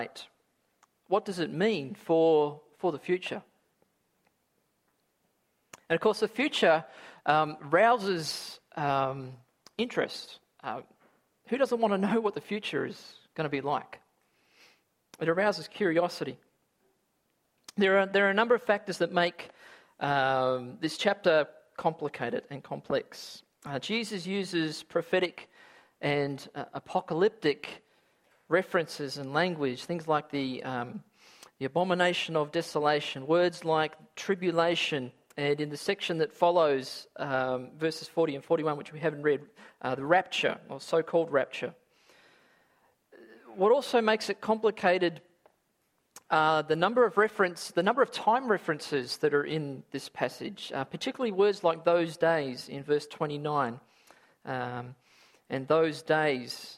What does it mean for the future? And of course, the future rouses interest. Who doesn't want to know what the future is going to be like? It arouses curiosity. There are a number of factors that make this chapter complicated and complex. Jesus uses prophetic and apocalyptic references and language, things like the abomination of desolation, words like tribulation, and in the section that follows, verses 40 and 41, which we haven't read, the rapture, or so-called rapture. What also makes it complicated, the number of time references that are in this passage, particularly words like those days in verse 29, and those days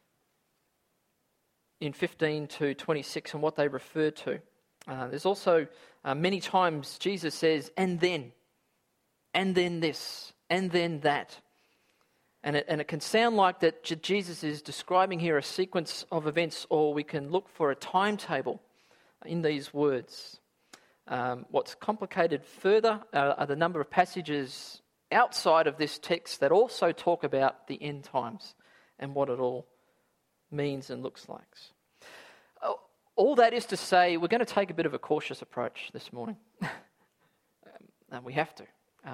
in 15 to 26 and what they refer to. There's also many times Jesus says, and then this, and then that. And it can sound like that Jesus is describing here a sequence of events, or we can look for a timetable in these words. What's complicated further are the number of passages outside of this text that also talk about the end times and what it all means and looks like. All that is to say, we're going to take a bit of a cautious approach this morning. And we have to.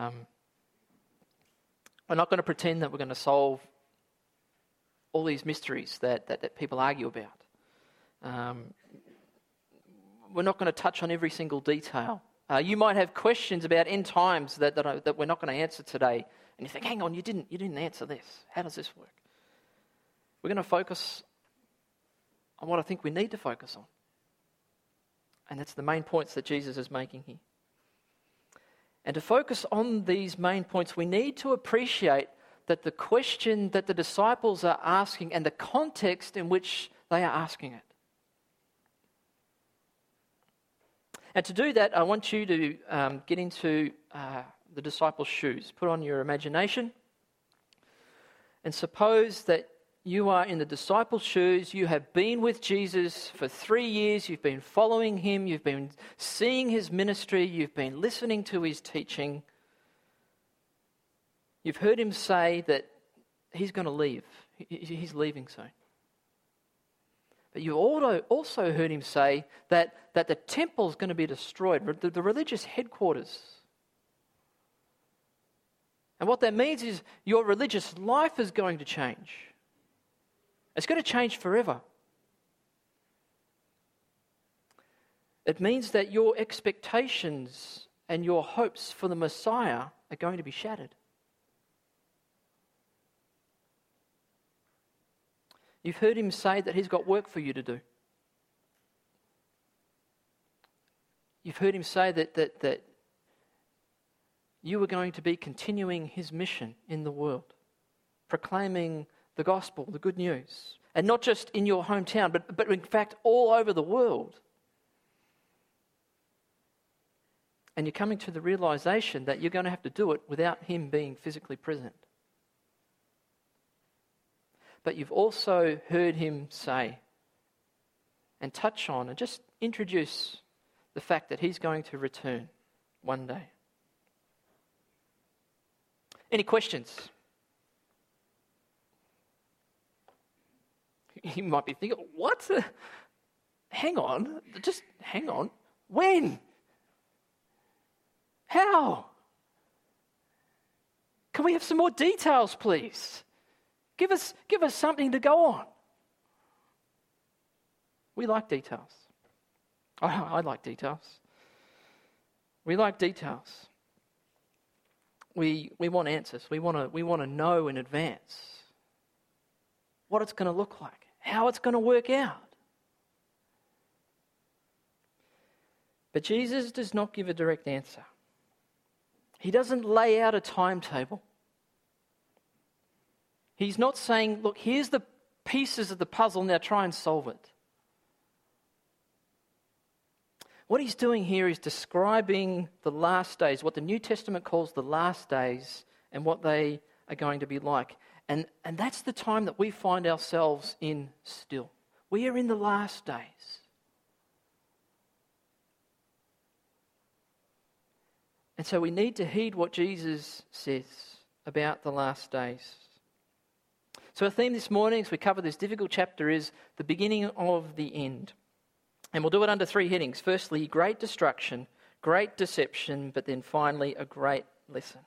We're not going to pretend that we're going to solve all these mysteries that people argue about. We're not going to touch on every single detail. You might have questions about end times that we're not going to answer today. And you think, hang on, you didn't answer this. How does this work? We're going to focus on what I think we need to focus on. And that's the main points that Jesus is making here. And to focus on these main points, we need to appreciate that the question that the disciples are asking and the context in which they are asking it. And to do that, I want you to get into the disciples' shoes. Put on your imagination. And suppose that you are in the disciples' shoes. You have been with Jesus for 3 years. You've been following him. You've been seeing his ministry. You've been listening to his teaching. You've heard him say that he's going to leave. He's leaving soon. But you also heard him say that the temple is going to be destroyed, the religious headquarters. And what that means is your religious life is going to change. It's going to change forever. It means that your expectations and your hopes for the Messiah are going to be shattered. You've heard him say that he's got work for you to do. You've heard him say that you are going to be continuing his mission in the world, proclaiming the gospel, the good news. And not just in your hometown, but in fact all over the world. And you're coming to the realization that you're going to have to do it without him being physically present. But you've also heard him say and touch on and just introduce the fact that he's going to return one day. Any questions? You might be thinking, what? Hang on. Just hang on. When? How? Can we have some more details, please? Give us something to go on. We like details. I like details. We like details. We want answers. We want to know in advance what it's going to look like, how it's going to work out. But Jesus does not give a direct answer. He doesn't lay out a timetable. He's not saying, look, here's the pieces of the puzzle, now try and solve it. What he's doing here is describing the last days, what the New Testament calls the last days, and what they are going to be like. And that's the time that we find ourselves in still. We are in the last days. And so we need to heed what Jesus says about the last days. So our theme this morning, as we cover this difficult chapter, is the beginning of the end. And we'll do it under three headings. Firstly, great destruction, great deception, but then finally, a great lesson.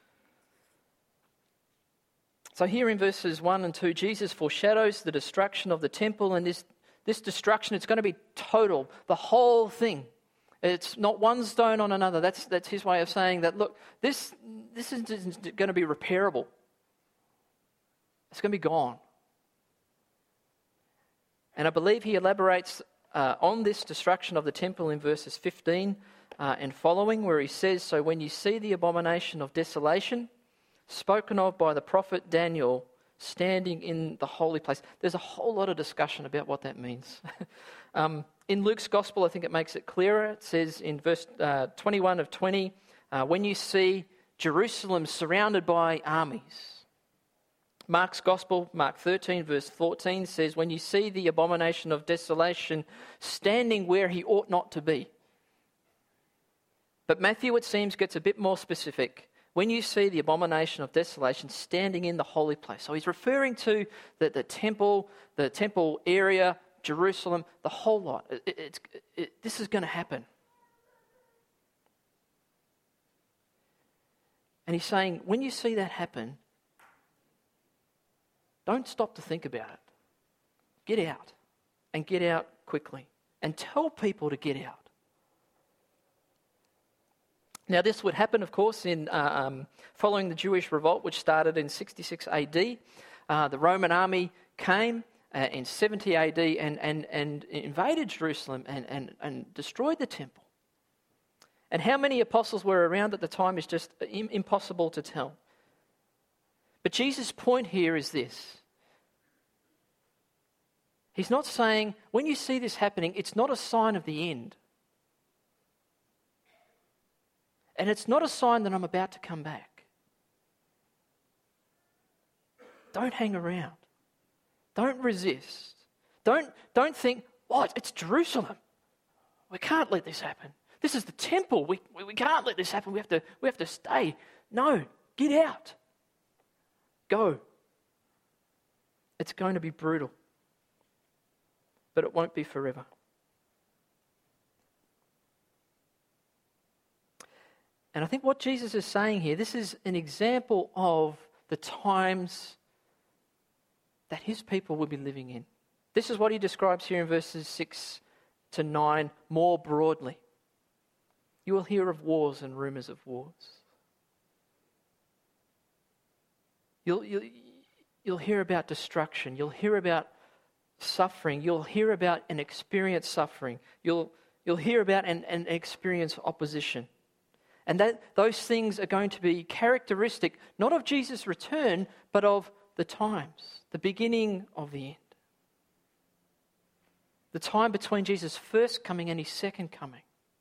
So here in verses 1 and 2, Jesus foreshadows the destruction of the temple, and this destruction, it's going to be total, the whole thing. It's not one stone on another. That's his way of saying that, look, this isn't going to be repairable. It's going to be gone. And I believe he elaborates on this destruction of the temple in verses 15 and following, where he says, so when you see the abomination of desolation spoken of by the prophet Daniel standing in the holy place. There's a whole lot of discussion about what that means. In Luke's gospel, I think it makes it clearer. It says in verse 21 of 20, when you see Jerusalem surrounded by armies. Mark's gospel, Mark 13, verse 14, says, when you see the abomination of desolation standing where he ought not to be. But Matthew, it seems, gets a bit more specific. When you see the abomination of desolation standing in the holy place. So he's referring to the temple area, Jerusalem, the whole lot. This is going to happen. And he's saying, when you see that happen, don't stop to think about it. Get out, and get out quickly. And tell people to get out. Now, this would happen, of course, in following the Jewish revolt, which started in 66 AD. The Roman army came in 70 AD and invaded Jerusalem and destroyed the temple. And how many apostles were around at the time is just impossible to tell. But Jesus' point here is this. He's not saying, when you see this happening, it's not a sign of the end. And it's not a sign that I'm about to come back. Don't hang around. Don't resist. Don't think, what? It's Jerusalem. We can't let this happen. This is the temple. We can't let this happen. We have to stay. No, get out. Go. It's going to be brutal. But it won't be forever. And I think what Jesus is saying here, this is an example of the times that his people will be living in. This is what he describes here in verses 6 to 9 more broadly. You will hear of wars and rumours of wars. You'll hear about destruction. You'll hear about suffering. You'll hear about and experience suffering. You'll hear about and experience opposition. And those things are going to be characteristic, not of Jesus' return, but of the times, the beginning of the end. The time between Jesus' first coming and his second coming.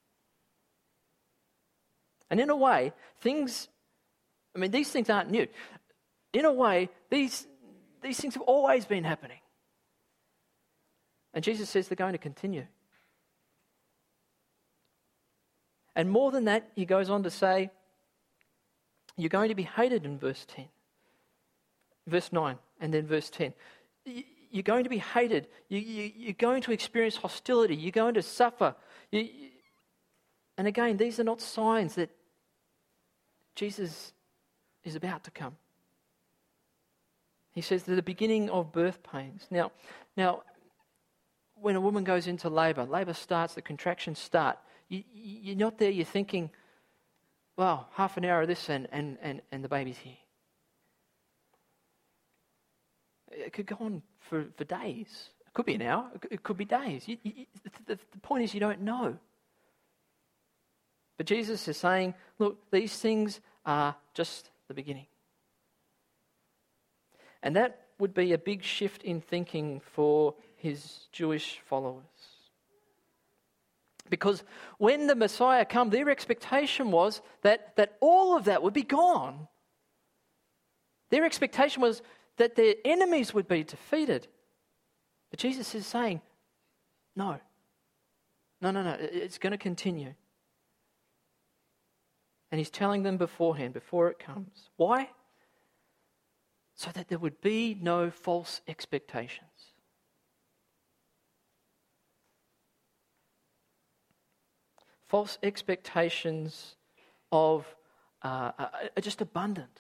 And in a way, these things aren't new. In a way, these things have always been happening. And Jesus says they're going to continue. And more than that, he goes on to say, you're going to be hated in verse 10. Verse 9 and then verse 10. You're going to be hated. You're going to experience hostility. You're going to suffer. And again, these are not signs that Jesus is about to come. He says they're the beginning of birth pains. Now, when a woman goes into labour starts, the contractions start. You're not there, you're thinking, well, half an hour of this and the baby's here. It could go on for days. It could be an hour, it could be days. The point is you don't know. But Jesus is saying, look, these things are just the beginning. And that would be a big shift in thinking for his Jewish followers. Because when the Messiah came, their expectation was that all of that would be gone. Their expectation was that their enemies would be defeated. But Jesus is saying, no. No. It's going to continue. And he's telling them beforehand, before it comes. Why? So that there would be no false expectations. False expectations of are just abundant.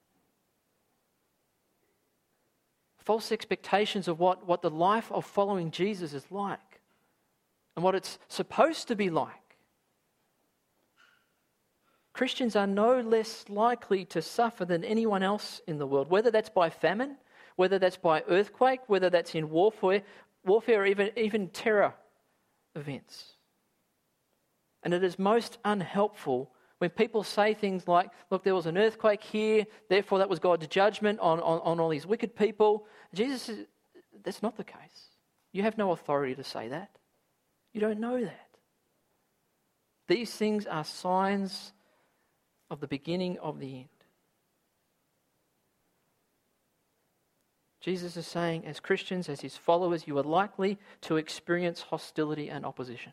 False expectations of what the life of following Jesus is like and what it's supposed to be like. Christians are no less likely to suffer than anyone else in the world, whether that's by famine, whether that's by earthquake, whether that's in warfare or even terror events. And it is most unhelpful when people say things like, look, there was an earthquake here, therefore that was God's judgment on all these wicked people. Jesus says, that's not the case. You have no authority to say that. You don't know that. These things are signs of the beginning of the end. Jesus is saying, as Christians, as his followers, you are likely to experience hostility and opposition.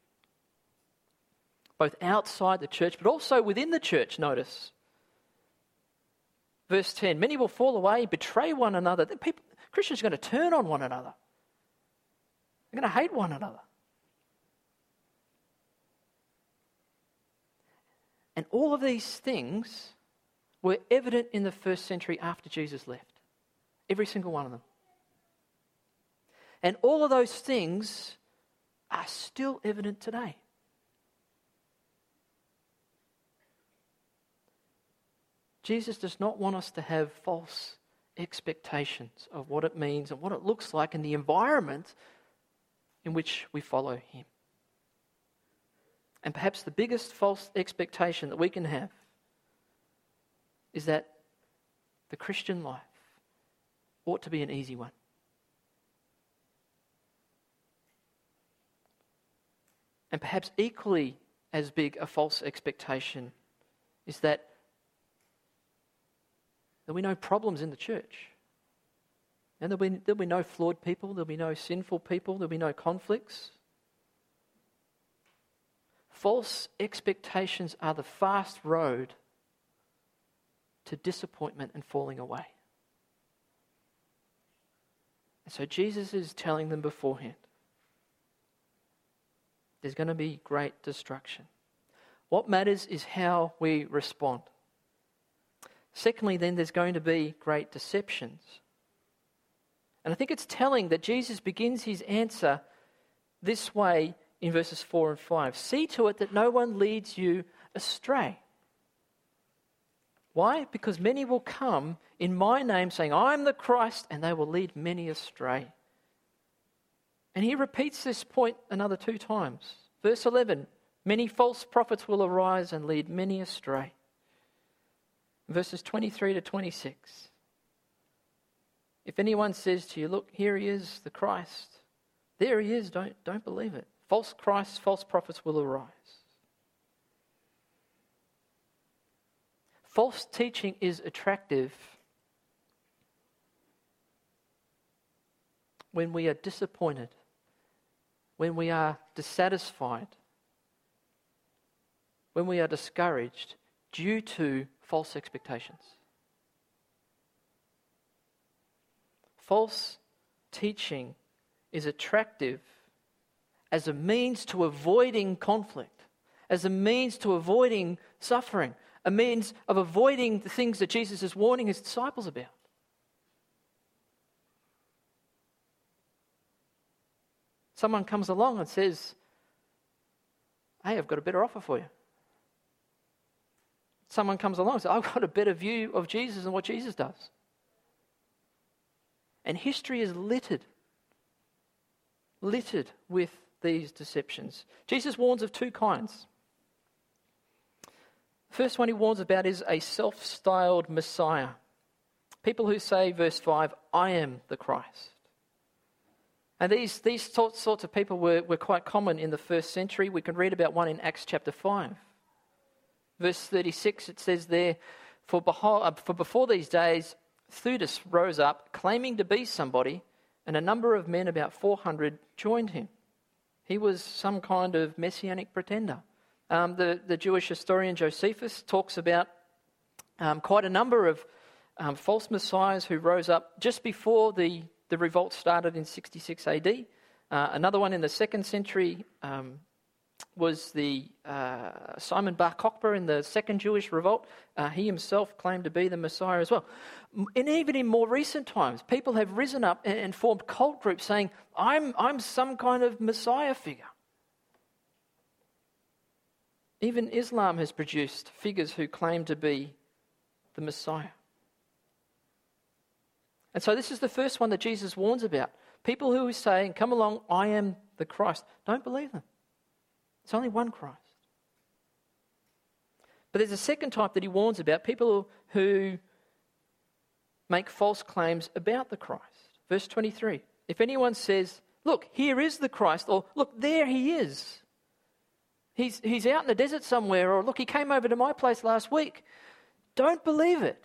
Both outside the church, but also within the church, notice. Verse 10, many will fall away, betray one another. Christians are going to turn on one another. They're going to hate one another. And all of these things were evident in the first century after Jesus left. Every single one of them. And all of those things are still evident today. Jesus does not want us to have false expectations of what it means and what it looks like in the environment in which we follow him. And perhaps the biggest false expectation that we can have is that the Christian life ought to be an easy one. And perhaps equally as big a false expectation is that there'll be no problems in the church. And there'll be no flawed people, there'll be no sinful people, there'll be no conflicts. False expectations are the fast road to disappointment and falling away. And so Jesus is telling them beforehand, there's going to be great destruction. What matters is how we respond. Secondly, then, there's going to be great deceptions. And I think it's telling that Jesus begins his answer this way in verses 4 and 5. See to it that no one leads you astray. Why? Because many will come in my name saying, I'm the Christ, and they will lead many astray. And he repeats this point another 2 times. Verse 11, many false prophets will arise and lead many astray. Verses 23 to 26. If anyone says to you, look, here he is, the Christ, there he is, don't believe it. False Christs, false prophets will arise. False teaching is attractive when we are disappointed, when we are dissatisfied, when we are discouraged due to false expectations. False teaching is attractive as a means to avoiding conflict, as a means to avoiding suffering, a means of avoiding the things that Jesus is warning his disciples about. Someone comes along and says, hey, I've got a better offer for you. Someone comes along and says, I've got a better view of Jesus than what Jesus does. And history is littered with these deceptions. Jesus warns of 2 kinds. The first one he warns about is a self-styled Messiah. People who say, verse 5, I am the Christ. And these sorts of people were quite common in the first century. We can read about one in Acts chapter 5. Verse 36, it says there, for before these days, Theudas rose up, claiming to be somebody, and a number of men, about 400, joined him. He was some kind of messianic pretender. The Jewish historian Josephus talks about quite a number of false messiahs who rose up just before the revolt started in 66 AD. Another one in the 2nd century was the Simon Bar Kokhba in the Second Jewish Revolt. He himself claimed to be the Messiah as well. And even in more recent times, people have risen up and formed cult groups saying, I'm some kind of Messiah figure. Even Islam has produced figures who claim to be the Messiah. And so this is the first one that Jesus warns about. People who are saying, come along, I am the Christ. Don't believe them. It's only one Christ. But there's a second type that he warns about, people who make false claims about the Christ. Verse 23, if anyone says, look, here is the Christ, or look, there he is. He's out in the desert somewhere, or look, he came over to my place last week. Don't believe it.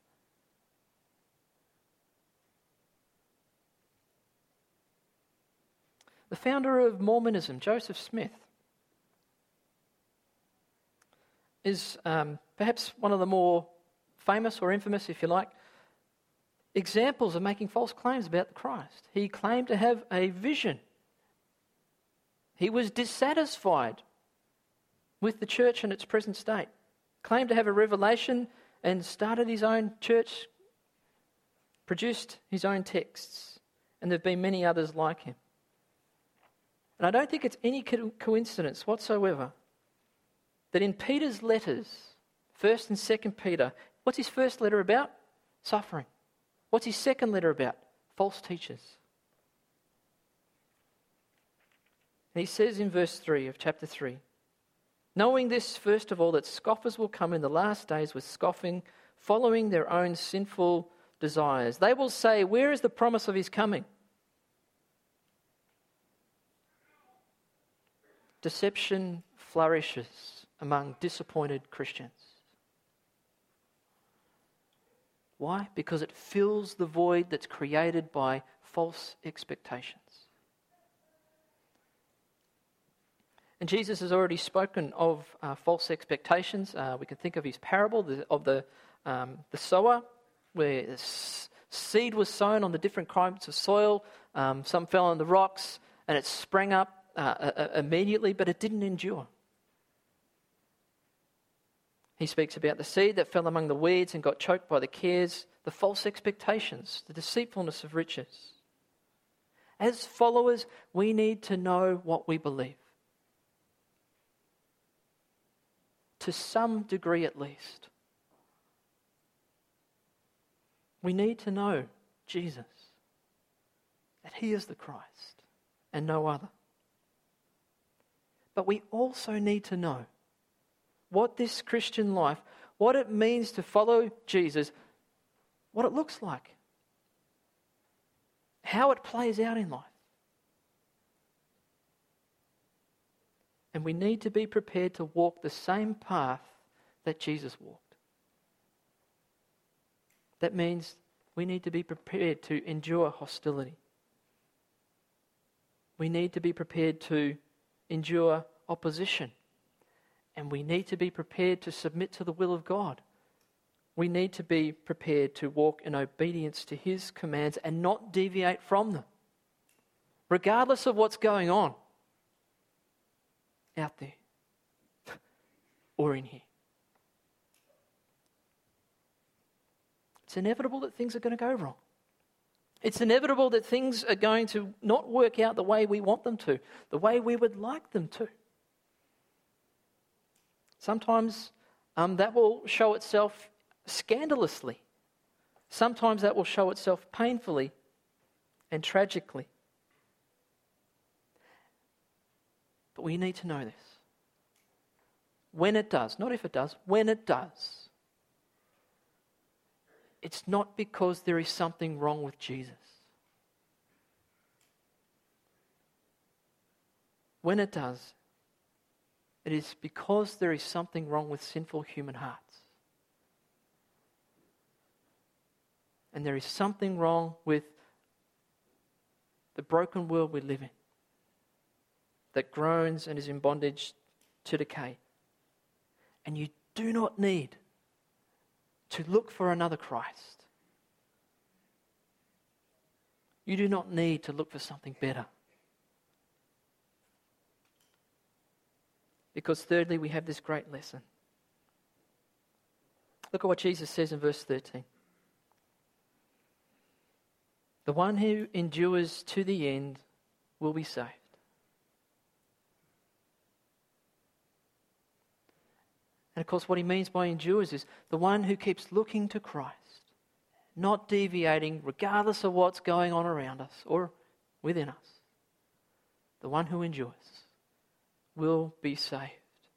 The founder of Mormonism, Joseph Smith, is perhaps one of the more famous or infamous, if you like, examples of making false claims about the Christ. He claimed to have a vision. He was dissatisfied with the church in its present state. Claimed to have a revelation and started his own church, produced his own texts. And there have been many others like him. And I don't think it's any coincidence whatsoever that in Peter's letters, 1st and 2nd Peter, what's his first letter about? Suffering. What's his second letter about? False teachers. And he says in verse 3 of chapter 3, knowing this, first of all, that scoffers will come in the last days with scoffing, following their own sinful desires. They will say, where is the promise of his coming? Deception flourishes among disappointed Christians. Why? Because it fills the void that's created by false expectations. And Jesus has already spoken of false expectations. We can think of his parable of the sower, where seed was sown on the different kinds of soil. Some fell on the rocks, and it sprang up immediately, but it didn't endure. He speaks about the seed that fell among the weeds and got choked by the cares, the false expectations, the deceitfulness of riches. As followers, we need to know what we believe. To some degree at least. We need to know Jesus, that he is the Christ and no other. But we also need to know what this Christian life, what it means to follow Jesus, what it looks like, how it plays out in life. And we need to be prepared to walk the same path that Jesus walked. That means we need to be prepared to endure hostility. We need to be prepared to endure opposition. And we need to be prepared to submit to the will of God. We need to be prepared to walk in obedience to his commands and not deviate from them, regardless of what's going on out there or in here. It's inevitable that things are going to go wrong. It's inevitable that things are going to not work out the way we want them to, the way we would like them to. Sometimes that will show itself scandalously. Sometimes that will show itself painfully and tragically. But we need to know this. When it does, not if it does, when it does, it's not because there is something wrong with Jesus. When it does, it is because there is something wrong with sinful human hearts. And there is something wrong with the broken world we live in, that groans and is in bondage to decay. And you do not need to look for another Christ. You do not need to look for something better. Because thirdly, we have this great lesson. Look at what Jesus says in verse 13. The one who endures to the end will be saved. And of course, what he means by endures is the one who keeps looking to Christ, not deviating regardless of what's going on around us or within us. The one who endures will be saved.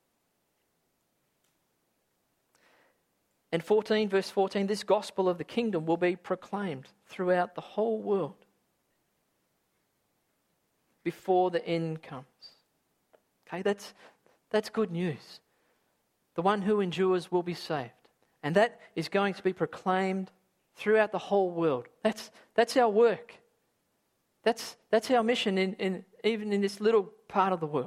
And verse 14, this gospel of the kingdom will be proclaimed throughout the whole world before the end comes. Okay, that's good news. The one who endures will be saved. And that is going to be proclaimed throughout the whole world. That's our work. That's our mission even in this little part of the world.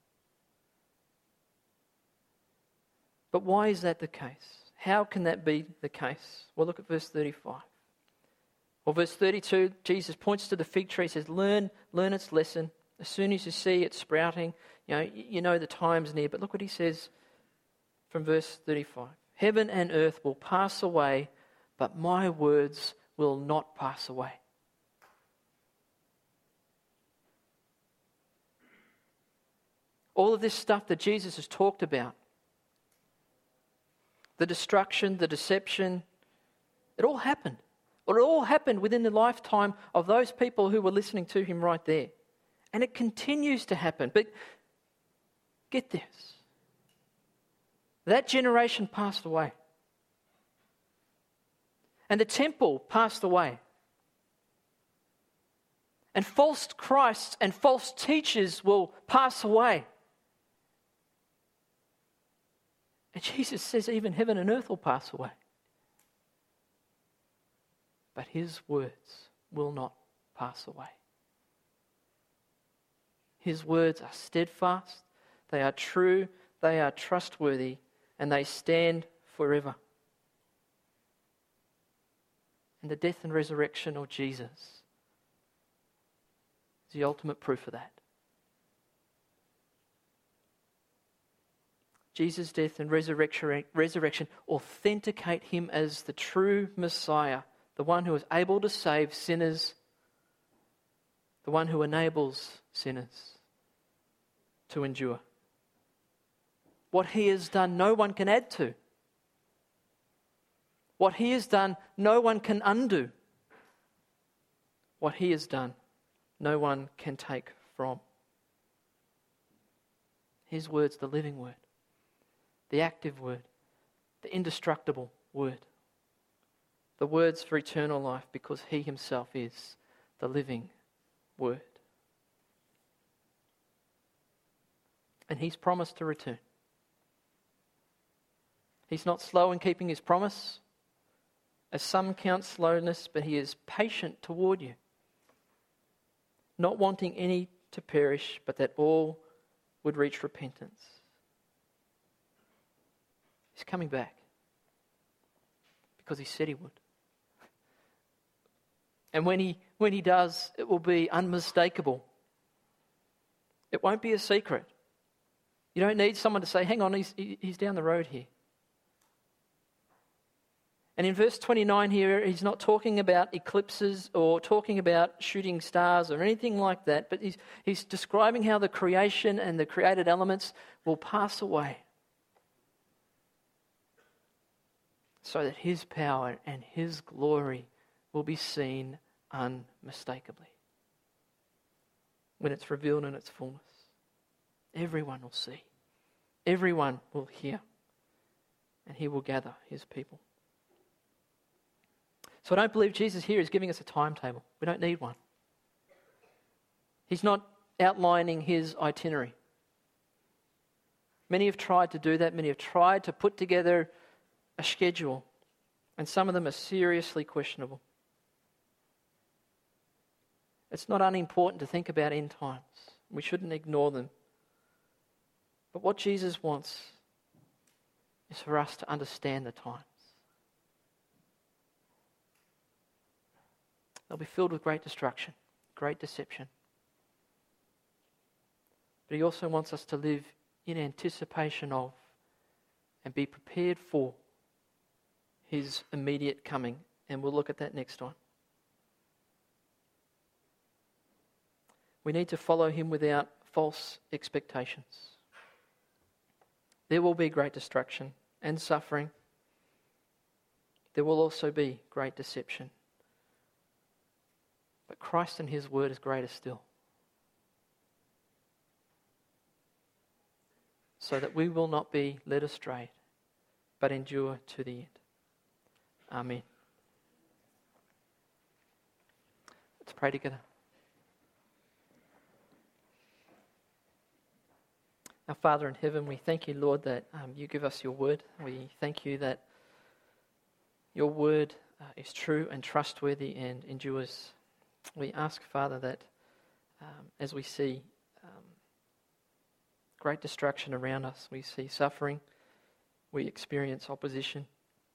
But why is that the case? How can that be the case? Well, look at verse 35. Or verse 32, Jesus points to the fig tree, says, learn its lesson. As soon as you see it sprouting, you know the time's near. But look what he says from verse 35. Heaven and earth will pass away, but my words will not pass away. All of this stuff that Jesus has talked about, the destruction, the deception, it all happened. Well, it all happened within the lifetime of those people who were listening to him right there. And it continues to happen. But get this. That generation passed away. And the temple passed away. And false Christs and false teachers will pass away. And Jesus says even heaven and earth will pass away. But his words will not pass away. His words are steadfast, they are true, they are trustworthy, and they stand forever. And the death and resurrection of Jesus is the ultimate proof of that. Jesus' death and resurrection authenticate him as the true Messiah, the one who is able to save sinners, the one who enables sinners to endure. What he has done, no one can add to. What he has done, no one can undo. What he has done, no one can take from. His word's the living word, the active word, the indestructible word. The words for eternal life, because he himself is the living word. And he's promised to return. He's not slow in keeping his promise, as some count slowness, but he is patient toward you, not wanting any to perish, but that all would reach repentance. He's coming back because he said he would. And when he does, it will be unmistakable. It won't be a secret. You don't need someone to say, hang on, he's down the road here. And in verse 29 here, he's not talking about eclipses or talking about shooting stars or anything like that, but he's describing how the creation and the created elements will pass away, so that his power and his glory will be seen unmistakably when it's revealed in its fullness. Everyone will see. Everyone will hear. And he will gather his people. So I don't believe Jesus here is giving us a timetable. We don't need one. He's not outlining his itinerary. Many have tried to do that. Many have tried to put together a schedule, and some of them are seriously questionable. It's not unimportant to think about end times. We shouldn't ignore them. But what Jesus wants is for us to understand the times. They'll be filled with great destruction, great deception. But he also wants us to live in anticipation of and be prepared for his immediate coming. And we'll look at that next time. We need to follow him without false expectations. There will be great destruction and suffering. There will also be great deception. But Christ and his word is greater still. So that we will not be led astray, but endure to the end. Amen. Let's pray together. Our Father in heaven, we thank you, Lord, that you give us your word. We thank you that your word is true and trustworthy and endures. We ask, Father, that as we see great destruction around us, we see suffering, we experience opposition,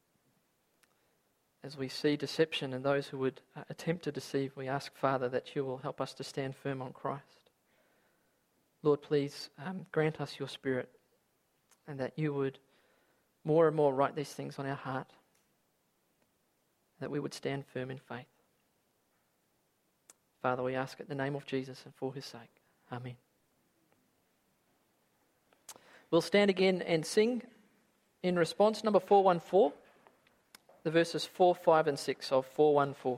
as we see deception and those who would attempt to deceive, we ask, Father, that you will help us to stand firm on Christ. Lord, please grant us your Spirit, and that you would more and more write these things on our heart, that we would stand firm in faith. Father, we ask it in the name of Jesus and for his sake. Amen. We'll stand again and sing in response, number 414, the verses 4, 5 and 6 of 414.